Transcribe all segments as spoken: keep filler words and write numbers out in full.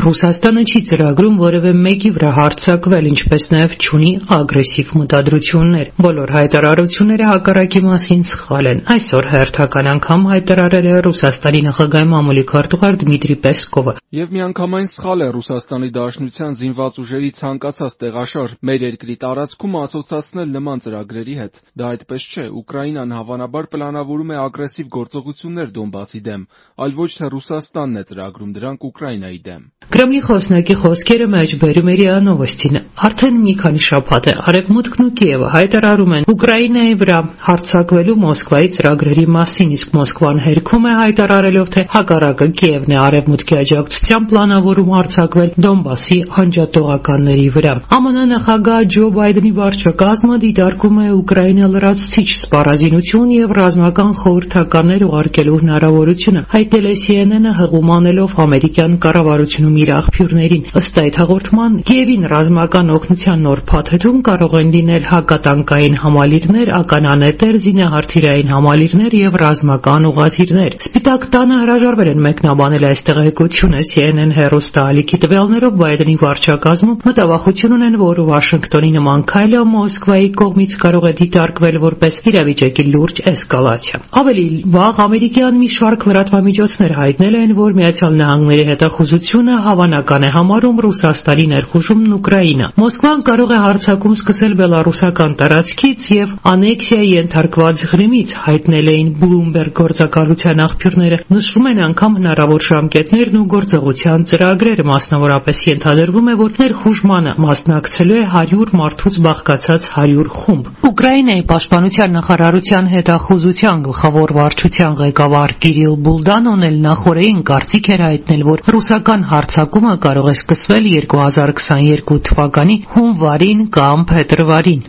Ռուսաստանը չի ծրագրում որևէ մեկի վրա հարձակվել, ինչպես նաև չունի ագրեսիվ մտադրություններ։ Բոլոր հայտարարությունները հակառակի մասին սխալ են։ Այսօր հերթական անգամ հայտարարել է Ռուսաստանի նախագահի մամուլի քարտուղար Դմիտրի Պեսկովը։ Եվ միանգամայն սխալ է Ռուսաստանի Դաշնության զինված ուժերի ցանկացած տեղաշարժ մեր երկրի տարածքում ասոցացնել նման ծրագրերի հետ։ Դա այդպես չէ։ Ուկրաինան հավանաբար պլանավորում է ագրեսիվ գործողություններ Դոնբասի դեմ, այլ ոչ թե Ռուսաստանն է ծրագրում դրանք Ուկրաինայի դեմ։ Կրեմլի խոսնակի խոսքերը մեջբերում է ՌԻԱ Նովոստին։ Արդեն մի քանի շաբաթ է Արևմուտքն ու Կիևը հայտարարում են Ուկրաինայի վրա հարձակվելու Մոսկվայի ծրագրերի մասին, իսկ Մոսկվան հերքում է հայտարարելով, թե հակառակը Կիևն է Արևմուտքի աջակցությամբ պլանավորում հարձակվել Դոնբասի անջատողականների վրա։ ԱՄՆ նախագահ Ջո Բայդենի վարչակազմը դիտարկում է Ուկրաինա լրացուցիչ սպառազինություն եւ ռազմական խորհրդականներ ուղարկելու հնարավորությունը, հայտնել է Սի Էն Էն-ը հղում անելով ամերիկյան կառավարությունում իր աղբյուրներին։ Ըստ այդ հաղորդման, Կիևին ռազմական օգնության նոր փաթեթում կարող են լինել հակատանկային համալիրներ, ականանետեր, զինահարթիրային համալիրներ եւ ռազմական ուղղաթիռներ։ Սպիտակ տանը հրաժարվել են մեկնաբանել այս տեղեկությունը։ Սի Էն Էն հեռուստաալիքի տվյալներով Բայդենի վարչակազմում մտավախություն ունեն, որ Վաշինգտոնի նման քայլը Մոսկվայի կողմից կարող է դիտարկվել որպես իրավիճակի լուրջ էսկալացիա։ Ավելի վաղ ամերիկյան մի շարք լրատվամիջոցներ հայտնել են, որ Միացյալ Նահանգների հետախուզությունը հավանական է համարում Ռուսաստանի ներխուժումն Ուկրաինա։ Մոսկվան կարող է հարձակում սկսել բելառուսական տարածքից եւ անեքսիայի ենթարկված Ղրիմից, հայտնել էին Bloomberg գործակալության աղբյուրները։ Նշվում են անգամ հնարավոր ժամկետներն ու գործողության ծրագրերը, մասնավորապես ենթադրվում է, որ ներխուժմանը մասնակցելու է հարյուր մարդուց բաղկացած հարյուր խումբ։ Ուկրաինայի պաշտպանության նախարարության հետախուզության գլխավոր վարչության ղեկավար Կիրիլ Բուլդանոն էլ նախորդին կարծիք էր հայտնել, որ ռուսական հարձակումը կարող է սկսվել երկու հազար քսաներկու թվականի հունվարին կամ փետրվարին։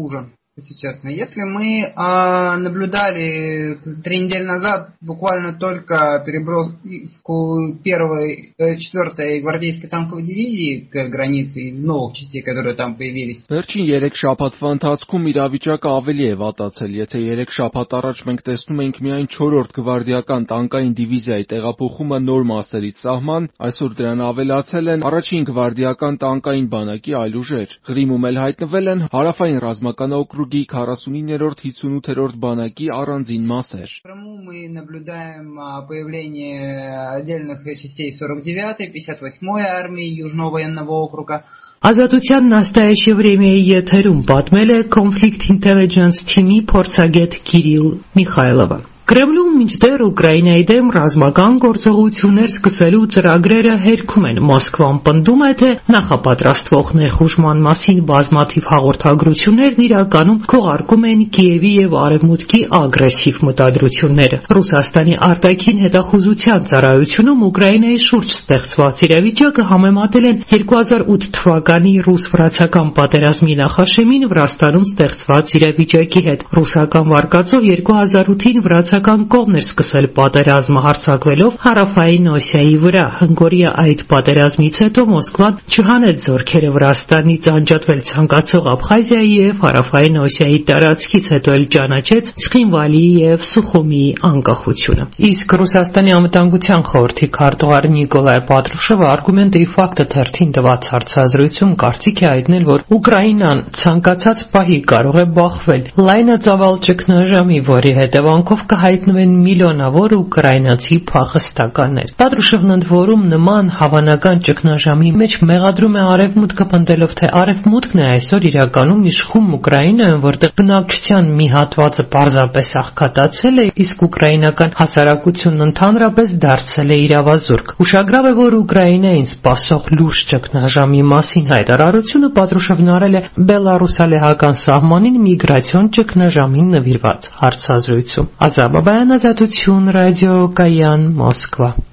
Если честно. Если мы а, наблюдали три недели назад буквально только переброску первой, четвертой гвардейской танковой дивизии к границе из новых частей, которые там появились. Վերջին երեք շաբաթվա ընթացքում իրավիճակը ավելի է վատացել, եթե երեք շաբաթ առաջ մենք տեսնում էինք միայն չորրորդ գվարդիական տանկային դիվիզիայի տեղափոխումը նոր մասերից սահման, այսօր դրան ավելացել են առաջին գվարդիական տանկային բանակի այլ ուժեր։ Ղրիմում էլ հայտնվել են հարավային ռազմական օկրուգ քառասունիններորդ հիսունութերորդ բանակի առանձին մասեր։ Крыму мы наблюдаем появление отдельных частей сорок девятой, пятьдесят восьмой армии Южного военного округа. Ազատության նաստայեշ Եվրեմիայի եթերում պատմել է Conflict Intelligence Team-ի փորձագետ Կիրիլ Միխայլովը։ Կրեմլում մինչդեռ Ուկրաինայի դեմ ռազմական գործողություններ սկսելու ծրագրերը հերքում են։ Մոսկվան պնդում է, թե նախապատրաստվող ներխուժման մասին բազմաթիվ հաղորդագրություններն իրականում քողարկում են Կիևի եւ Արևմուտքի ագրեսիվ մտադրությունները։ Ռուսաստանի արտաքին հետախուզության ծառայությունում Ուկրաինայի շուրջ ստեղծված իրավիճակը համեմատել են երկու հազար ութ թվականի ռուս-վրացական պատերազմի նախաշեմին Վրաստանում ստեղծված իրավիճակի հետ։ Ռուսական վարկածով երկու հազար ութին վրացական կողմն էր սկսել պատերազմը հարձակվելով հարավային Օսիայի վրա։ Հնգօրյա այդ պատերազմից հետո Մոսկվան չհանեց զորքերը Վրաստանից անջատվել ցանկացող Աբխազիայի եւ հարավային Օսիայի տարածքից, հետո էլ ճանաչեց Ցխինվալիի եւ Սուխումիի անկախությունը։ Իսկ Ռուսաստանի անվտանգության խորհրդի քարտուղար Նիկոլայ Պատրուշևը արգումենտի ֆակտը թերթին տված հարցազրույցում կարծիք է հայտնել, որ Ուկրաինան ցանկացած պահի կարող է բախվել լայնածավալ ճգնաժամի, որի հետևանքով հայտնվեն միլիոնավոր ուկրաինացի փախստականներ։ Պատրուշևն ընդ որում նման հավանական ճգնաժամի մեջ մեղադրում է Արևմուտքը, պնդելով, թե Արևմուտքն է այսօր իրականում իշխում Ուկրաինայում, որտեղ բնակչության մի հատվածը պարզապես աղքատացել է, իսկ ուկրաինական հասարակությունն ընդհանրապես դարձել է իրավազուրկ։ Ուշագրավ է, որ Ուկրաինային սպասող լուրջ ճգնաժամի մասին հայտարարությունը Պատրուշևն արել է բելառուսալեհական սահմանին միգրացիոն ճգնաժամին նվիրված հարցազրույցում։ Ազատություն, ռադիո Կայան, Մոսկվա։